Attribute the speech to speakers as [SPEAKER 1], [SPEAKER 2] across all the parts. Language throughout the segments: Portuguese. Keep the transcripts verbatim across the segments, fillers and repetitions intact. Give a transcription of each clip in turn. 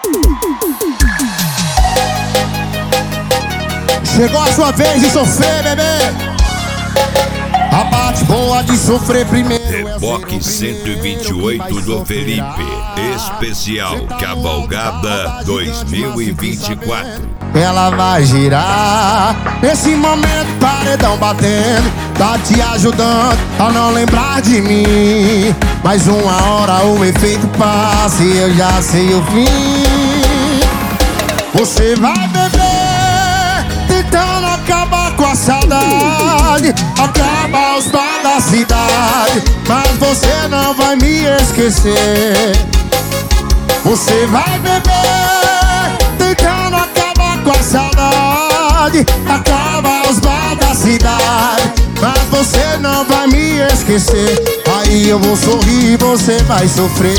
[SPEAKER 1] Chegou a sua vez de sofrer, bebê. A parte boa de sofrer primeiro.
[SPEAKER 2] Reboque cento e vinte e oito do Felipe. Especial Cavalgada dois mil e vinte e quatro.
[SPEAKER 1] Ela vai girar. Nesse momento, paredão batendo, tá te ajudando a não lembrar de mim. Mais uma hora o efeito passa e eu já sei o fim. Você vai beber, tentando acabar com a saudade, acaba os bar da cidade, mas você não vai me esquecer. Você vai beber, tentando acabar com a saudade, acaba os bar da cidade, mas você não vai me esquecer. Aí eu vou sorrir e você vai sofrer.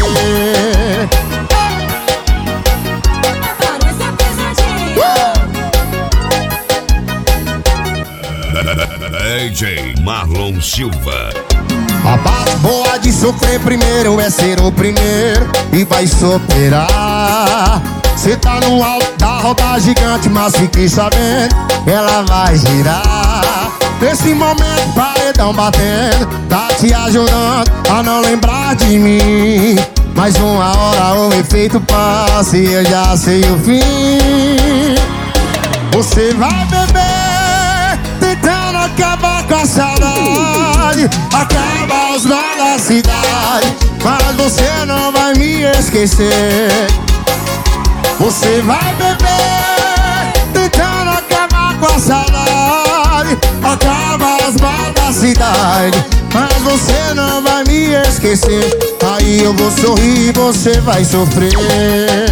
[SPEAKER 2] D J Marlon Silva.
[SPEAKER 1] A parte boa de sofrer primeiro é ser o primeiro e vai superar. Cê tá no alto da roda gigante, mas fique sabendo, ela vai girar. Nesse momento, paredão batendo, tá te ajudando a não lembrar de mim. Mais uma hora o efeito passa e eu já sei o fim. Você vai beber, tentando acabar com a saudade, acaba os bar da cidade, mas você não vai me esquecer. Você vai beber, tentando acabar com a saudade, acaba os bar da cidade, mas você não vai me esquecer. Aí eu vou sorrir e você vai sofrer.